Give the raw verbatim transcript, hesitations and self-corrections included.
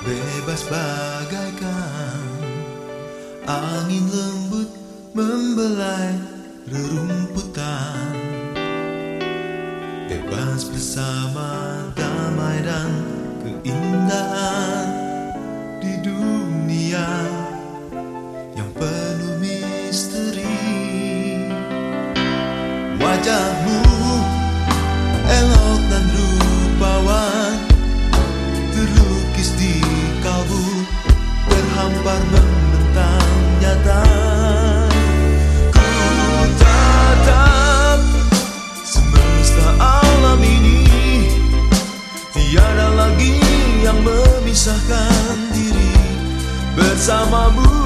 bebas bagaikan angin lembut membelai rerumputan, bebas bersama damai dan keindahan di dunia yang penuh misteri. Wajahmu elok dan rupawan terlukis di kalbu, terhampar membentang nyata. Ku tatap semesta alam ini, tiada lagi yang memisahkan diri bersamamu.